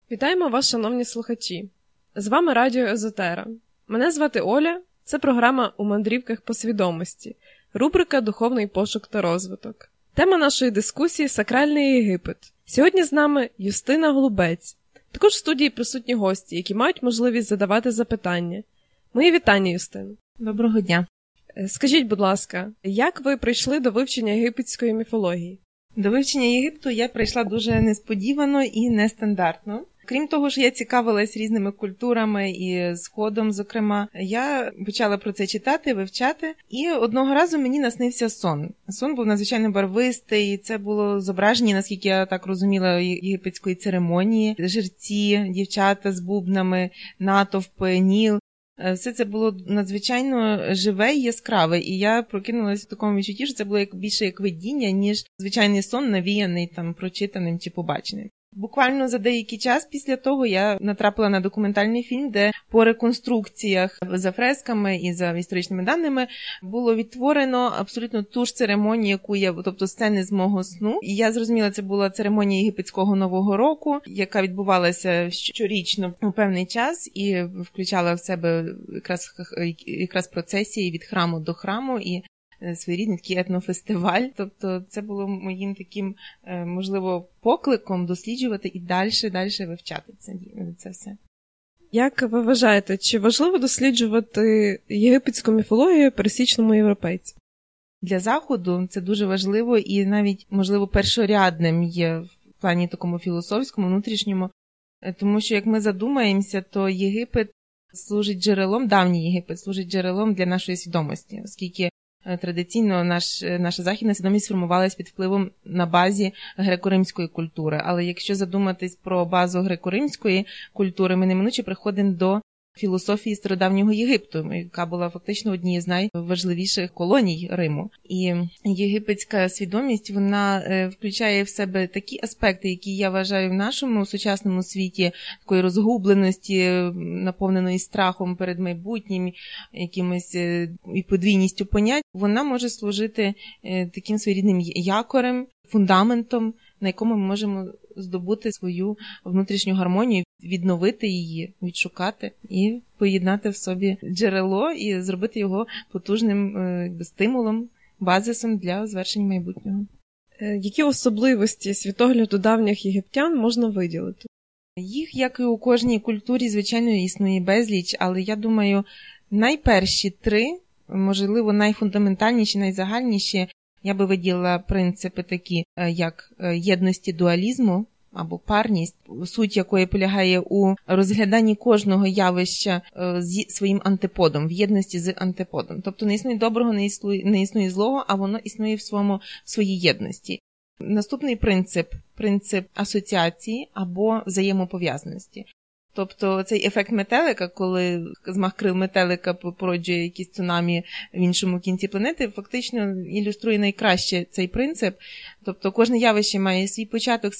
Вітаємо вас, шановні слухачі! З вами Радіо Езотера. Мене звати Оля, це програма «У мандрівках по свідомості», рубрика «Духовний пошук та розвиток». Тема нашої дискусії – Сакральний Єгипет. Сьогодні з нами Юстина Голубець. Також в студії присутні гості, які мають можливість задавати запитання. Мої вітання, Юстина. Доброго дня. Скажіть, будь ласка, як ви прийшли до вивчення єгипетської міфології? До вивчення Єгипту я прийшла дуже несподівано і нестандартно. Крім того, що я цікавилась різними культурами і Сходом, зокрема, я почала про це читати, вивчати, і одного разу мені наснився сон. Сон був надзвичайно барвистий, це було зображення, наскільки я так розуміла, єгипетської церемонії, жерці, дівчата з бубнами, натовпи, Ніл. Все це було надзвичайно живе і яскраве, і я прокинулася в такому відчутті, що це було більше як видіння, ніж звичайний сон, навіяний там прочитаним чи побаченим. Буквально за деякий час після того я натрапила на документальний фільм, де по реконструкціях за фресками і за історичними даними було відтворено абсолютно ту ж церемонію, яку я, тобто сцени з мого сну. І я зрозуміла, це була церемонія єгипетського Нового року, яка відбувалася щорічно у певний час і включала в себе якраз процесії від храму до храму і своєрідний такий етнофестиваль. Тобто це було моїм таким, можливо, покликом досліджувати і далі вивчати це все. Як ви вважаєте, чи важливо досліджувати єгипетську міфологію пересічному європейцю? Для Заходу це дуже важливо і навіть, можливо, першорядним є в плані такому філософському, внутрішньому. Тому що, як ми задумаємося, то Єгипет служить джерелом, давній Єгипет служить джерелом для нашої свідомості, оскільки традиційно наша західна свідомість сформувалась під впливом на базі греко-римської культури. Але якщо задуматись про базу греко-римської культури, ми неминуче приходимо до філософії стародавнього Єгипту, яка була фактично однією з найважливіших колоній Риму. І єгипетська свідомість, вона включає в себе такі аспекти, які я вважаю в нашому сучасному світі, такої розгубленості, наповненої страхом перед майбутнім, якимось і подвійністю понять, вона може служити таким своєрідним якорем, фундаментом, на якому ми можемо здобути свою внутрішню гармонію, відновити її, відшукати і поєднати в собі джерело і зробити його потужним стимулом, базисом для звершення майбутнього. Які особливості світогляду давніх єгиптян можна виділити? Їх, як і у кожній культурі, звичайно, існує безліч, але я думаю, найперші три, можливо, найфундаментальніші, найзагальніші, я би виділила принципи такі, як єдності дуалізму або парність, суть якої полягає у розгляданні кожного явища зі своїм антиподом, в єдності з антиподом. Тобто не існує доброго, не існує злого, а воно існує в своїй єдності. Наступний принцип асоціації або взаємопов'язаності. Тобто цей ефект метелика, коли змах крил метелика породжує якісь цунамі в іншому кінці планети, фактично ілюструє найкраще цей принцип. Тобто кожне явище має свій початок,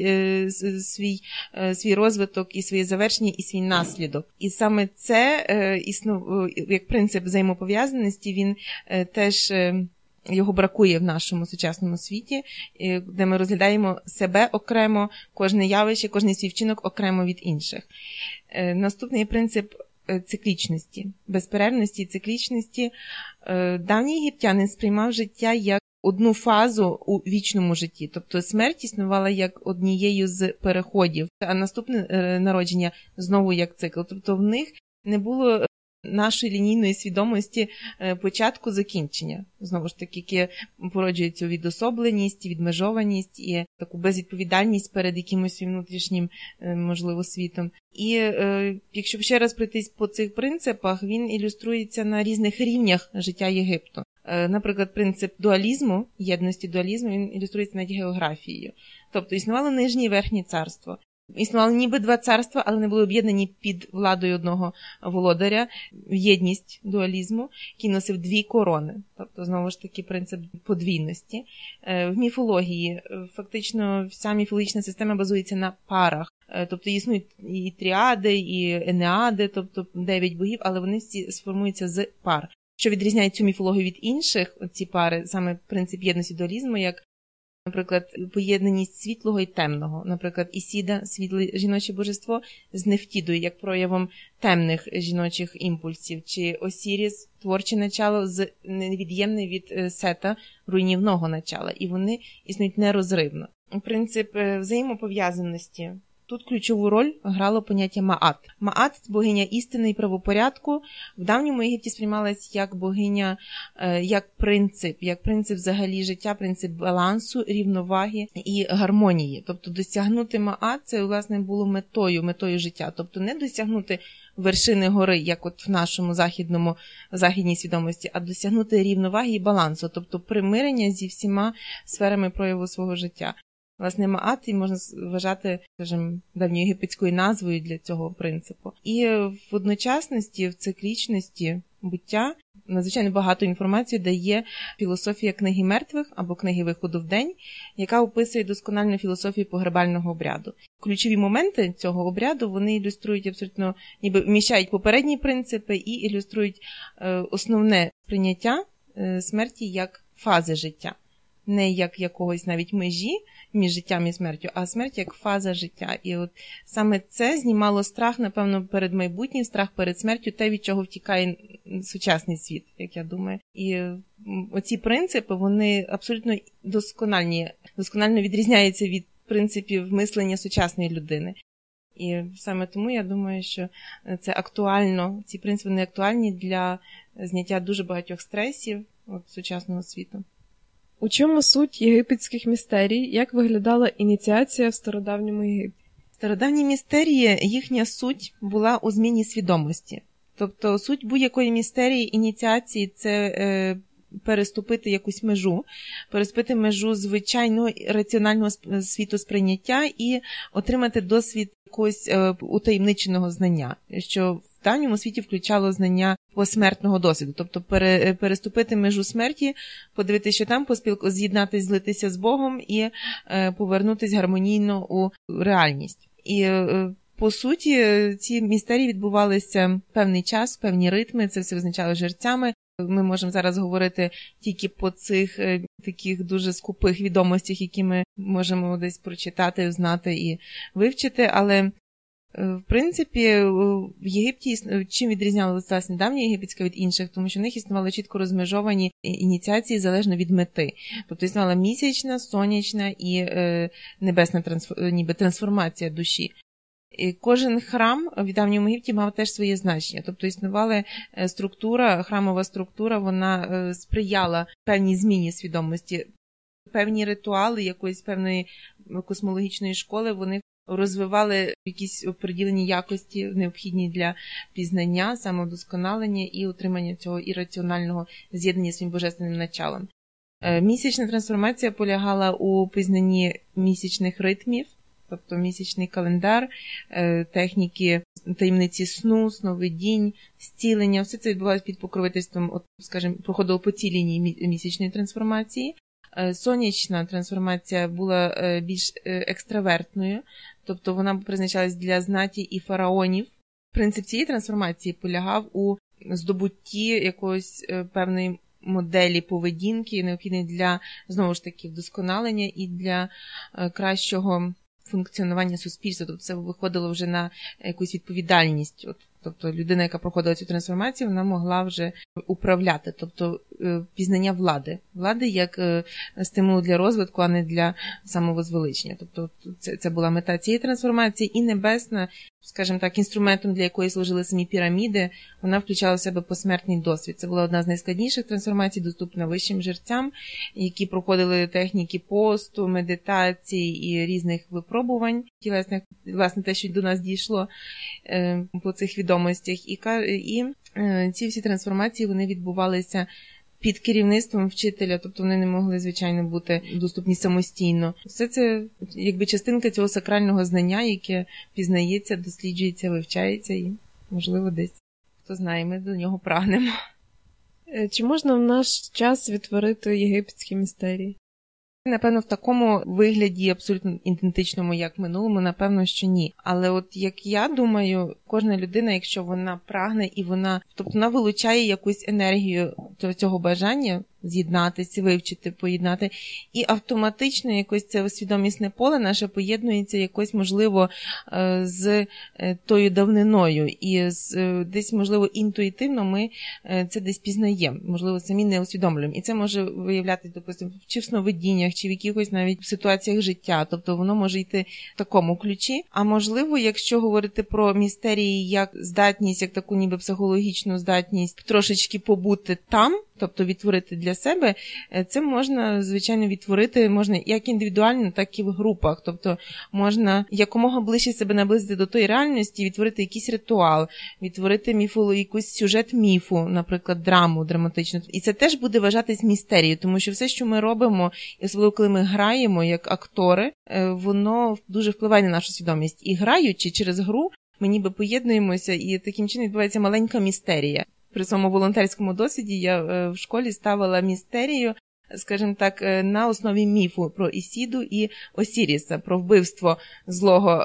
свій розвиток і своє завершення, і свій наслідок. І саме це, як принцип взаємопов'язаності, він теж... Його бракує в нашому сучасному світі, де ми розглядаємо себе окремо, кожне явище, кожний свій вчинок окремо від інших. Наступний принцип циклічності, безперервності і циклічності. Давній єгиптянин сприймав життя як одну фазу у вічному житті, тобто смерть існувала як однією з переходів, а наступне народження знову як цикл. Тобто в них не було нашої лінійної свідомості початку закінчення. Знову ж таки, яке породжує цю відособленість, відмежованість і таку безвідповідальність перед якимось внутрішнім, можливо, світом. І якщо ще раз пройтись по цих принципах, він ілюструється на різних рівнях життя Єгипту. Наприклад, принцип дуалізму, єдності дуалізму, він ілюструється навіть географією. Тобто існувало нижнє і верхнє царство. Існували ніби два царства, але не були об'єднані під владою одного володаря. Єдність дуалізму, який носив дві корони. Тобто, знову ж таки, принцип подвійності. В міфології фактично вся міфологічна система базується на парах. Тобто існують і тріади, і енеади, тобто 9 богів, але вони всі сформуються з пар. Що відрізняє цю міфологію від інших, ці пари, саме принцип єдності дуалізму, як Наприклад, поєднаність світлого і темного. Наприклад, Ісіда, світле жіноче божество, з Нефтідою, як проявом темних жіночих імпульсів. Чи Осіріс, творче начало, невід'ємне від Сета, руйнівного начала. І вони існують нерозривно. Принцип взаємопов'язаності. Тут ключову роль грало поняття Маат. Маат – богиня істини і правопорядку. В давньому Єгипті сприймалась як богиня, як принцип взагалі життя, принцип балансу, рівноваги і гармонії. Тобто досягнути Маат – це, власне, було метою життя. Тобто не досягнути вершини гори, як от в нашому західній свідомості, а досягнути рівноваги і балансу, тобто примирення зі всіма сферами прояву свого життя. Власне, Маат можна вважати, скажімо, давньоєгипетською назвою для цього принципу. І в одночасності, в циклічності буття надзвичайно багато інформації дає філософія книги мертвих або книги виходу в день, яка описує доскональну філософію погребального обряду. Ключові моменти цього обряду, вони ілюструють абсолютно, ніби вміщають попередні принципи і ілюструють основне сприйняття смерті як фази життя. Не як якогось навіть межі між життям і смертю, а смерть як фаза життя. І от саме це знімало страх, напевно, перед майбутнім, страх перед смертю, те, від чого втікає сучасний світ, як я думаю. І оці принципи, вони абсолютно досконально відрізняються від принципів мислення сучасної людини. І саме тому я думаю, що це актуально, ці принципи не актуальні для зняття дуже багатьох стресів сучасного світу. У чому суть єгипетських містерій? Як виглядала ініціація в стародавньому Єгипті? Стародавні містерії, їхня суть була у зміні свідомості. Тобто суть будь-якої містерії, ініціації – це переступити якусь межу, переступити межу звичайного раціонального світосприйняття і отримати досвід якогось утаємниченого знання, що в давньому світі включало знання посмертного досвіду, тобто переступити межу смерті, подивитися, що там, з'єднатись, злитися з Богом і повернутись гармонійно у реальність. І по суті, ці містерії відбувалися певний час, певні ритми, це все визначало жерцями. Ми можемо зараз говорити тільки по цих таких дуже скупих відомостях, які ми можемо десь прочитати, знати і вивчити, але в принципі, в Єгипті чим відрізнялася давня єгипетська від інших, тому що в них існували чітко розмежовані ініціації залежно від мети. Тобто існувала місячна, сонячна і небесна ніби трансформація душі. І кожен храм в давньому Єгипті мав теж своє значення. Тобто існувала храмова структура, вона сприяла певній зміні свідомості. Певні ритуали якоїсь певної космологічної школи, вони розвивали якісь определені якості, необхідні для пізнання, самовдосконалення і отримання цього ірраціонального з'єднання з своїм божественним началом. Місячна трансформація полягала у пізнанні місячних ритмів, тобто місячний календар, техніки таємниці сну, сновидінь, зцілення. Все це відбувалося під покровительством, скажімо, проходило по цій лінії місячної трансформації. Сонячна трансформація була більш екстравертною, тобто вона призначалась для знаті і фараонів. Принцип цієї трансформації полягав у здобутті якоїсь певної моделі поведінки, необхідної для, знову ж таки, вдосконалення і для кращого функціонування суспільства. Тобто це виходило вже на якусь відповідальність. Тобто людина, яка проходила цю трансформацію, вона могла вже управляти, тобто пізнання влади як стимул для розвитку, а не для самовозвеличення. Тобто це була мета цієї трансформації, і небесна, скажімо так, інструментом, для якої служили самі піраміди, вона включала в себе посмертний досвід. Це була одна з найскладніших трансформацій, доступна вищим жерцям, які проходили техніки посту, медитації і різних випробувань тілесних, власне, те, що до нас дійшло по цих відомостях. І ці всі трансформації, вони відбувалися під керівництвом вчителя, тобто вони не могли, звичайно, бути доступні самостійно. Все це, якби, частинка цього сакрального знання, яке пізнається, досліджується, вивчається і, можливо, десь, хто знає, ми до нього прагнемо. Чи можна в наш час відтворити єгипетські містерії? Напевно, в такому вигляді абсолютно ідентичному, як в минулому, напевно, що ні. Але от, як я думаю, кожна людина, якщо вона прагне і вона вилучає якусь енергію цього бажання з'єднатися, вивчити, поєднати. І автоматично якось це свідомісне поле наше поєднується якось, можливо, з тою давниною. І десь, можливо, інтуїтивно ми це десь пізнаємо. Можливо, самі не усвідомлюємо. І це може виявлятися, допустимо, чи в сновидіннях, чи в якихось навіть ситуаціях життя. Тобто воно може йти в такому ключі. А можливо, якщо говорити про містерії як здатність, як таку ніби психологічну здатність трошечки побути там, тобто відтворити для себе, це можна, звичайно, відтворити можна як індивідуально, так і в групах. Тобто можна якомога ближче себе наблизити до тої реальності, відтворити якийсь ритуал, відтворити якийсь сюжет міфу, наприклад, драму драматичну. І це теж буде вважатись містерією, тому що все, що ми робимо, і особливо коли ми граємо як актори, воно дуже впливає на нашу свідомість. І граючи через гру, ми ніби поєднуємося, і таким чином відбувається маленька містерія. При своєму волонтерському досвіді я в школі ставила містерію, скажімо так, на основі міфу про Ісіду і Осіріса, про вбивство злого,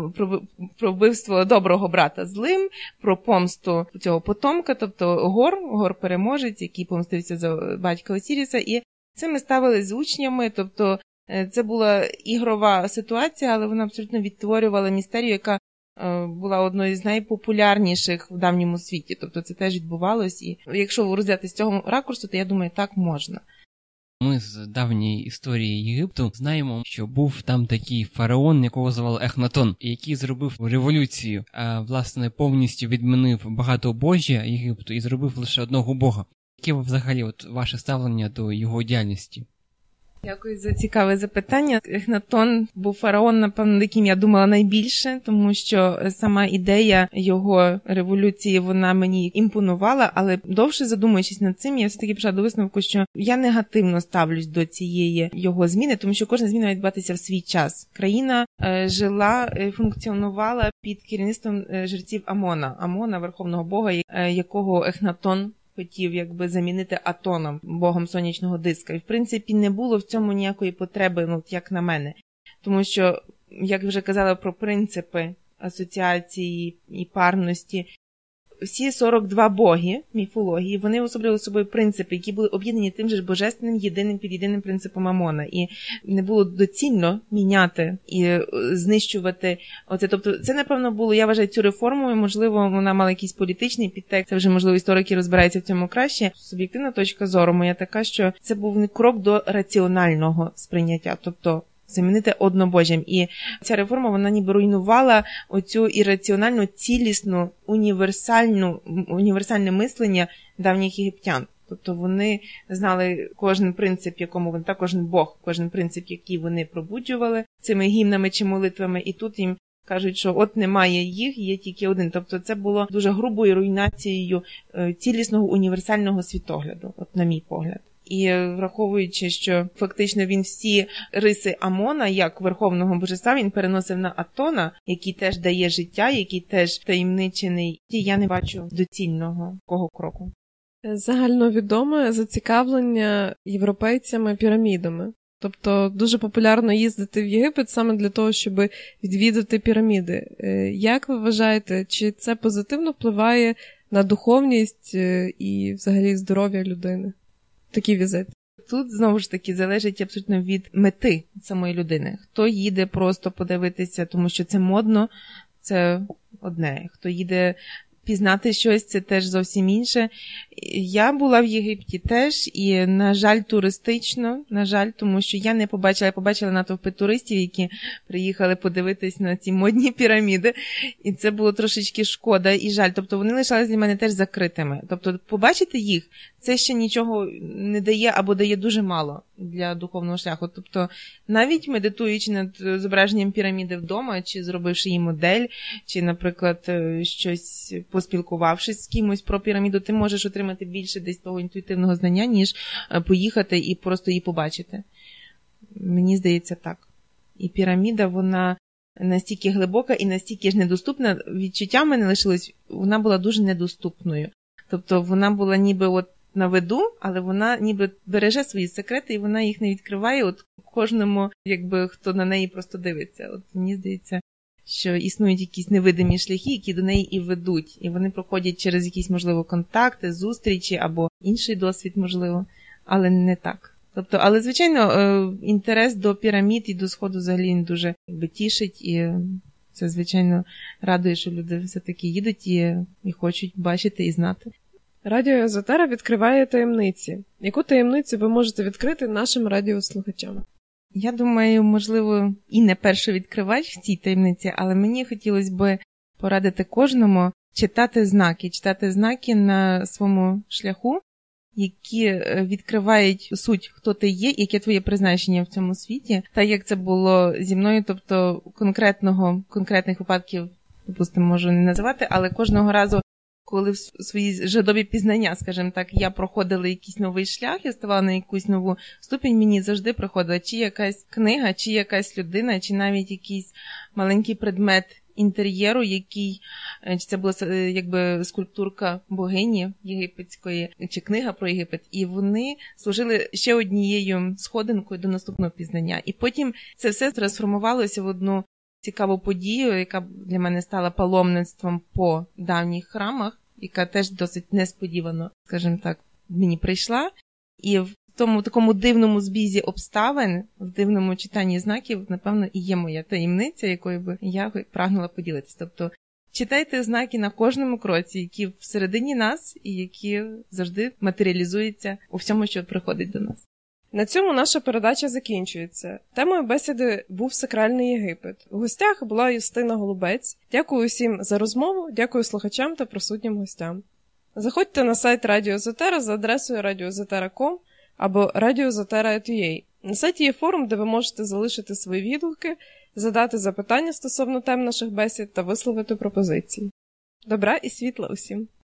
про вбивство доброго брата злим, про помсту цього потомка, тобто Гор-переможець, який помстився за батька Осіріса. І це ми ставили з учнями, тобто це була ігрова ситуація, але вона абсолютно відтворювала містерію, яка була одною з найпопулярніших в давньому світі. Тобто це теж відбувалось. І якщо розглядати з цього ракурсу, то я думаю, так можна. Ми з давньої історії Єгипту знаємо, що був там такий фараон, якого звали Ехнатон, який зробив революцію, власне, повністю відмінив багатобожжя Єгипту і зробив лише одного бога. Яке взагалі ваше ставлення до його діяльності? Дякую за цікаве запитання. Ехнатон був фараон, напевно, яким я думала найбільше, тому що сама ідея його революції, вона мені імпонувала, але довше задумуючись над цим, я все-таки прийшла до висновку, що я негативно ставлюсь до цієї його зміни, тому що кожна зміна має відбуватися в свій час. Країна жила, функціонувала під керівництвом жреців Амона, верховного бога, якого Ехнатон хотів якби замінити Атоном, богом сонячного диска. І, в принципі, не було в цьому ніякої потреби, як на мене. Тому що, як вже казала про принципи асоціації і парності, всі 42 боги міфології, вони особливо собою принципи, які були об'єднані тим же ж божественним, єдиним, під єдиним принципом Амона. І не було доцільно міняти і знищувати оце. Тобто це, напевно, було, я вважаю, цю реформу, можливо, вона мала якийсь політичний підтекст, це вже, можливо, історики розбираються в цьому краще. Суб'єктивна точка зору моя така, що це був не крок до раціонального сприйняття, тобто замінити однобожжям. І ця реформа, вона ніби руйнувала оцю ірраціональну, цілісну, універсальне мислення давніх єгиптян. Тобто вони знали кожен принцип, якому вони, кожен бог, кожен принцип, який вони пробуджували цими гімнами чи молитвами. І тут їм кажуть, що от немає їх, є тільки один. Тобто це було дуже грубою руйнацією цілісного універсального світогляду, от на мій погляд. І враховуючи, що фактично він всі риси Амона, як верховного божества, він переносив на Атона, який теж дає життя, який теж таємничений. І я не бачу доцільного такого кроку. Загальновідоме зацікавлення європейцями пірамідами. Тобто дуже популярно їздити в Єгипет саме для того, щоб відвідати піраміди. Як ви вважаєте, чи це позитивно впливає на духовність і взагалі здоров'я людини? Такі візити. Тут, знову ж таки, залежить абсолютно від мети самої людини. Хто їде просто подивитися, тому що це модно, це одне. Хто їде пізнати щось, це теж зовсім інше. Я була в Єгипті теж, і, на жаль, туристично, тому що я побачила натовпи туристів, які приїхали подивитись на ці модні піраміди, і це було трошечки шкода і жаль. Тобто вони лишалися для мене теж закритими. Тобто побачити їх, це ще нічого не дає або дає дуже мало для духовного шляху. Тобто навіть медитуючи над зображенням піраміди вдома, чи зробивши її модель, чи, наприклад, щось поспілкувавшись з кимось про піраміду, ти можеш отримати більше десь того інтуїтивного знання, ніж поїхати і просто її побачити. Мені здається так. І піраміда, вона настільки глибока і настільки ж недоступна, відчуття в мене лишилось, вона була дуже недоступною. Тобто вона була ніби от на виду, але вона ніби береже свої секрети, і вона їх не відкриває от кожному, якби хто на неї просто дивиться. От мені здається, що існують якісь невидимі шляхи, які до неї і ведуть. І вони проходять через якісь, можливо, контакти, зустрічі або інший досвід, можливо. але не так. Тобто, але, звичайно, інтерес до пірамід і до Сходу взагалі він дуже тішить, і це, звичайно, радує, що люди все-таки їдуть і хочуть бачити і знати. Радіо Езотера відкриває таємниці. Яку таємницю ви можете відкрити нашим радіослухачам? Я думаю, можливо, і не перший відкривач в цій таємниці, але мені хотілося б порадити кожному читати знаки на своєму шляху, які відкривають суть, хто ти є, яке твоє призначення в цьому світі. Так як це було зі мною, тобто конкретних випадків, допустимо, можу не називати, але кожного разу, коли в своїй жадобі пізнання, скажімо так, я проходила якийсь новий шлях, я ставала на якусь нову ступінь, мені завжди приходила чи якась книга, чи якась людина, чи навіть якийсь маленький предмет інтер'єру, який, чи це була якби скульптурка богині єгипетської, чи книга про Єгипет, і вони служили ще однією сходинкою до наступного пізнання. І потім це все трансформувалося в одну цікаву подію, яка для мене стала паломництвом по давніх храмах, яка теж досить несподівано, скажімо так, мені прийшла. І в тому такому дивному збізі обставин, в дивному читанні знаків, напевно, і є моя таємниця, якою би я прагнула поділитися. Тобто, читайте знаки на кожному кроці, які всередині нас і які завжди матеріалізуються у всьому, що приходить до нас. На цьому наша передача закінчується. Темою бесіди був сакральний Єгипет. У гостях була Юстина Голубець. Дякую усім за розмову, дякую слухачам та присутнім гостям. Заходьте на сайт Радіо Езотера за адресою radioezotera.com або radioezotera.ua. На сайті є форум, де ви можете залишити свої відгуки, задати запитання стосовно тем наших бесід та висловити пропозиції. Добра і світла усім!